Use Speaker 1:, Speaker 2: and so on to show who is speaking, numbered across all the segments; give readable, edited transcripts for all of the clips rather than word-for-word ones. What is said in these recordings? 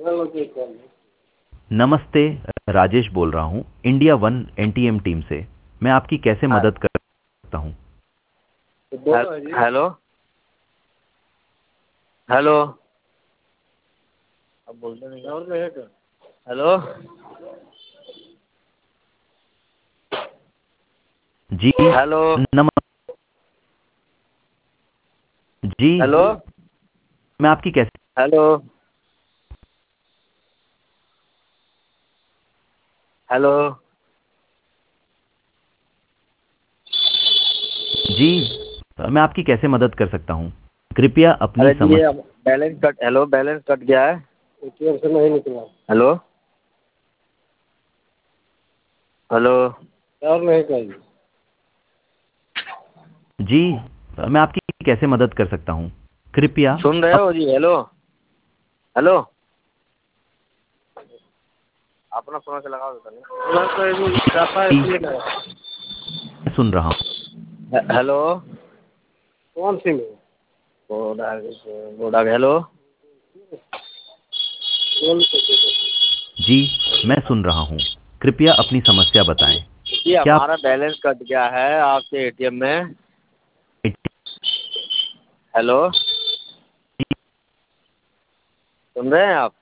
Speaker 1: नमस्ते, राजेश बोल रहा हूँ इंडिया वन एनटीएम टीम से। मैं आपकी कैसे
Speaker 2: हाँ।
Speaker 1: मदद कर सकता हूँ?
Speaker 2: Hello hello. अब बोलते नहीं क्या? हेलो।
Speaker 1: जी
Speaker 2: हेलो।
Speaker 1: नम जी
Speaker 2: हेलो।
Speaker 1: मैं आपकी कैसे
Speaker 2: हेलो। हेलो।
Speaker 1: जी मैं आपकी कैसे मदद कर सकता हूँ? कृपया अपनी
Speaker 2: अरे जी,
Speaker 1: समस्या।
Speaker 2: अब बैलेंस कट गया है। एटीएम से नहीं निकला। Hello hello. और नहीं चाहिए।
Speaker 1: जी मैं आपकी कैसे मदद कर सकता हूँ? कृपया
Speaker 2: सुन रहे
Speaker 1: अब
Speaker 2: हो जी? Hello hello. अपना फोन से लगाओ तो
Speaker 1: जी
Speaker 2: नहीं।
Speaker 1: मैं सुन रहा हूँ।
Speaker 2: हेलो। कौन सी में? बोडा हेलो।
Speaker 1: जी मैं सुन रहा हूँ। कृपया अपनी समस्या बताएं।
Speaker 2: जी,
Speaker 1: क्या आप
Speaker 2: हमारा बैलेंस कट गया है आपके एटीएम में। हेलो, सुन रहे हैं आप?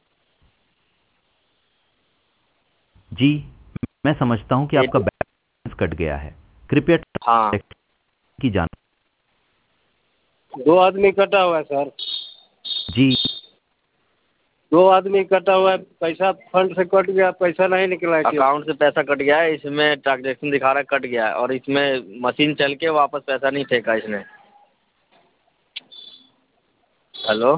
Speaker 1: जी मैं समझता हूँ कि आपका
Speaker 2: एटी
Speaker 1: बैलेंस कट गया है। कृपया
Speaker 2: हाँ,
Speaker 1: ट्रांजैक्शन की जान।
Speaker 2: 2 आदमी कटा हुआ है सर।
Speaker 1: जी
Speaker 2: 2 आदमी कटा हुआ है, पैसा फंड से कट गया, पैसा नहीं निकला है। अकाउंट से पैसा कट गया है, इसमें ट्रांजेक्शन दिखा रहा है कट गया है, और इसमें मशीन चल के वापस पैसा नहीं फेंका इसने। हेलो।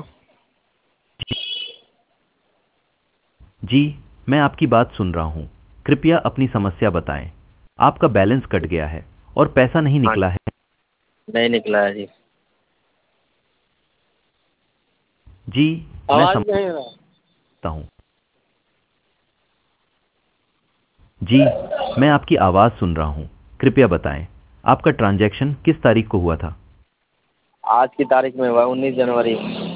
Speaker 1: जी मैं आपकी बात सुन रहा हूँ। कृपया अपनी समस्या बताएं। आपका बैलेंस कट गया है और पैसा नहीं
Speaker 2: हाँ,
Speaker 1: निकला है।
Speaker 2: नहीं निकला है जी।
Speaker 1: जी मैं
Speaker 2: आवाज
Speaker 1: समझता
Speaker 2: नहीं आ रहा।
Speaker 1: हूँ। जी मैं आपकी आवाज़ सुन रहा हूँ। कृपया बताएं आपका ट्रांजैक्शन किस तारीख को हुआ था?
Speaker 2: आज की तारीख में हुआ 19 जनवरी।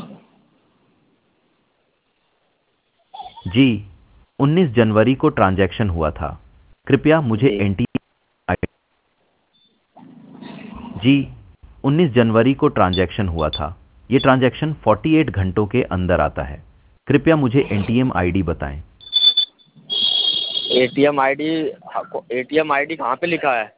Speaker 1: जी 19 जनवरी को ट्रांजैक्शन हुआ था। कृपया मुझे
Speaker 2: जी
Speaker 1: एनटी। जी 19 जनवरी को ट्रांजैक्शन हुआ था। ये ट्रांजैक्शन 48 घंटों के अंदर आता है। कृपया मुझे एनटीएम आईडी बताएं।
Speaker 2: ATM ID. एटीएम आईडी कहाँ पे लिखा है?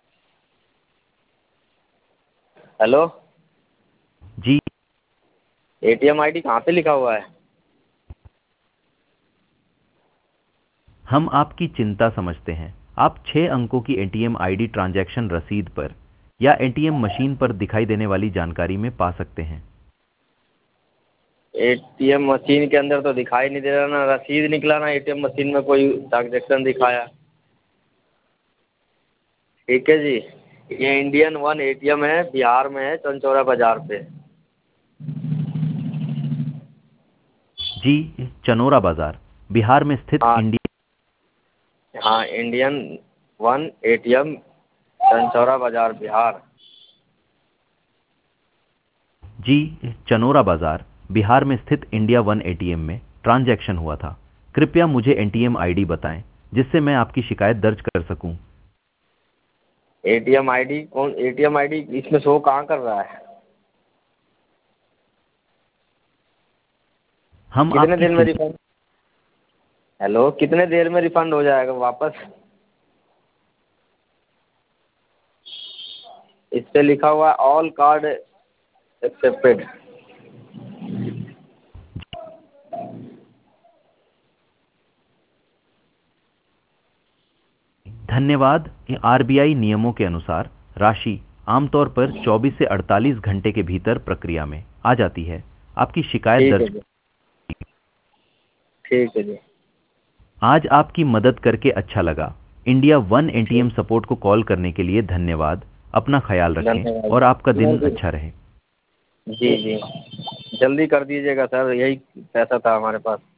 Speaker 2: हेलो।
Speaker 1: जी
Speaker 2: एटीएम आईडी कहाँ पे लिखा हुआ है?
Speaker 1: हम आपकी चिंता समझते हैं। आप 6 अंकों की एटीएम आईडी ट्रांजैक्शन रसीद पर या एटीएम मशीन पर दिखाई देने वाली जानकारी में पा सकते हैं।
Speaker 2: एटीएम मशीन के अंदर तो दिखाई नहीं दे रहा, ना रसीद निकला, ना एटीएम मशीन में कोई ट्रांजेक्शन दिखाया। ठीक है जी। ये इंडियन वन एटीएम है, बिहार में है, चंचौरा बाजार पे।
Speaker 1: जी चनोरा बाजार, बिहार में स्थित
Speaker 2: हाँ
Speaker 1: इंडिया।
Speaker 2: हाँ, इंडियन वन एटीएम, चंचौरा बाजार, बिहार।
Speaker 1: जी चनोरा बाजार, बिहार में स्थित इंडिया वन एटीएम में ट्रांजैक्शन हुआ था। कृपया मुझे एटीएम आईडी बताएं जिससे मैं आपकी शिकायत दर्ज कर सकूं।
Speaker 2: एटीएम आईडी कौन? एटीएम आईडी इसमें शो कहाँ कर रहा है?
Speaker 1: हम
Speaker 2: कितने
Speaker 1: आपकी
Speaker 2: दिन में
Speaker 1: चिंता।
Speaker 2: रिफंड? हेलो, कितने देर में रिफंड हो जाएगा वापस? इस पे लिखा हुआ है ऑल कार्ड एक्सेप्टेड।
Speaker 1: धन्यवाद। आरबीआई नियमों के अनुसार राशि आमतौर पर 24 से 48 घंटे के भीतर प्रक्रिया में आ जाती है। आपकी शिकायत
Speaker 2: ठीक है
Speaker 1: दर्ज।
Speaker 2: जी। ठीक है जी।
Speaker 1: आज आपकी मदद करके अच्छा लगा। इंडिया वन एटीएम
Speaker 2: ठीक।
Speaker 1: सपोर्ट को कॉल करने के लिए धन्यवाद। अपना ख्याल रखें
Speaker 2: धन्यवाद।
Speaker 1: और आपका दिन अच्छा रहे।
Speaker 2: जी जी, जल्दी कर दीजिएगा सर, यही पैसा था हमारे पास।